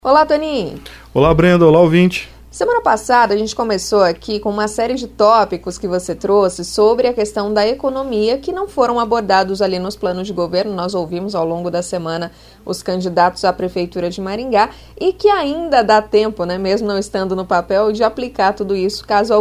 Olá, Toninho! Olá, Brenda! Olá, ouvinte! Semana passada a gente começou aqui com uma série de tópicos que você trouxe sobre a questão da economia que não foram abordados ali nos planos de governo. Nós ouvimos ao longo da semana os candidatos à Prefeitura de Maringá e que ainda dá tempo, né, mesmo não estando no papel, de aplicar tudo isso caso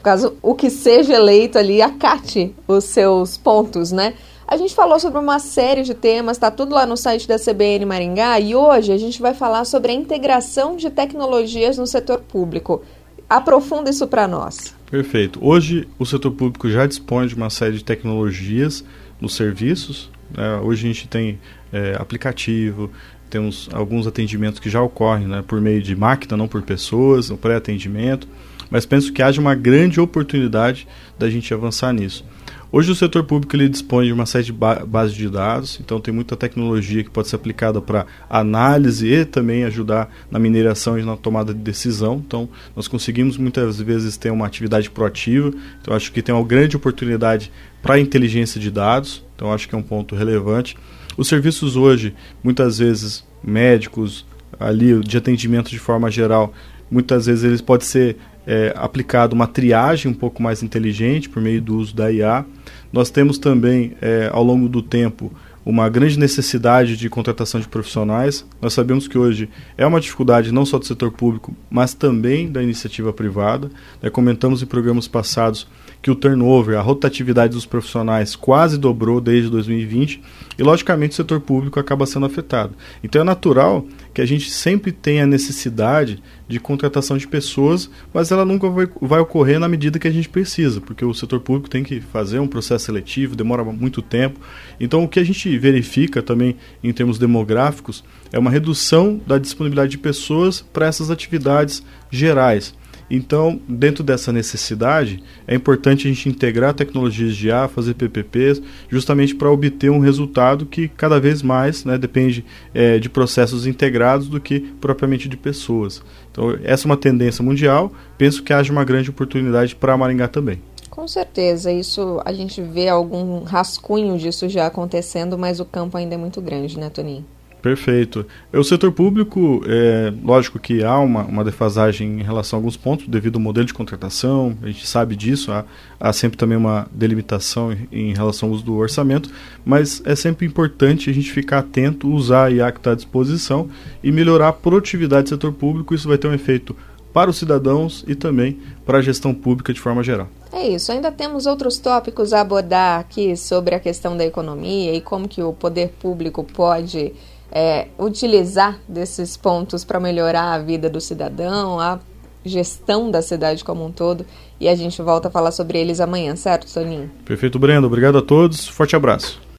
o que seja eleito ali acate os seus pontos, né? A gente falou sobre uma série de temas, está tudo lá no site da CBN Maringá, e hoje a gente vai falar sobre a integração de tecnologias no setor público. Aprofunda isso para nós. Perfeito. Hoje o setor público já dispõe de uma série de tecnologias nos serviços, né? Hoje a gente tem aplicativo, temos alguns atendimentos que já ocorrem, né, por meio de máquina, não por pessoas, no pré-atendimento, mas penso que haja uma grande oportunidade da gente avançar nisso. Hoje o setor público ele dispõe de uma série de bases de dados, então tem muita tecnologia que pode ser aplicada para análise e também ajudar na mineração e na tomada de decisão. Então nós conseguimos muitas vezes ter uma atividade proativa, então acho que tem uma grande oportunidade para a inteligência de dados, então acho que é um ponto relevante. Os serviços hoje, muitas vezes médicos, ali de atendimento de forma geral, muitas vezes eles podem ser aplicado uma triagem um pouco mais inteligente por meio do uso da IA. Nós temos também, ao longo do tempo, uma grande necessidade de contratação de profissionais. Nós sabemos que hoje é uma dificuldade não só do setor público, mas também da iniciativa privada. Comentamos em programas passados que o turnover, a rotatividade dos profissionais quase dobrou desde 2020 e, logicamente, o setor público acaba sendo afetado. Então é natural que a gente sempre tenha a necessidade de contratação de pessoas, mas ela nunca vai ocorrer na medida que a gente precisa, porque o setor público tem que fazer um processo seletivo, demora muito tempo. Então o que a gente verifica também em termos demográficos é uma redução da disponibilidade de pessoas para essas atividades gerais. Então, dentro dessa necessidade, é importante a gente integrar tecnologias de IA, fazer PPPs, justamente para obter um resultado que cada vez mais, né, depende de processos integrados do que propriamente de pessoas. Então, essa é uma tendência mundial, penso que haja uma grande oportunidade para Maringá também. Com certeza, isso a gente vê algum rascunho disso já acontecendo, mas o campo ainda é muito grande, né, Toninho? Perfeito. O setor público, lógico que há uma defasagem em relação a alguns pontos, devido ao modelo de contratação, a gente sabe disso, há sempre também uma delimitação em relação ao uso do orçamento, mas é sempre importante a gente ficar atento, usar a IA que está à disposição e melhorar a produtividade do setor público. Isso vai ter um efeito para os cidadãos e também para a gestão pública de forma geral. É isso, ainda temos outros tópicos a abordar aqui sobre a questão da economia e como que o poder público pode utilizar desses pontos para melhorar a vida do cidadão, a gestão da cidade como um todo, e a gente volta a falar sobre eles amanhã, certo, Toninho? Perfeito, Brenda. Obrigado a todos. Forte abraço.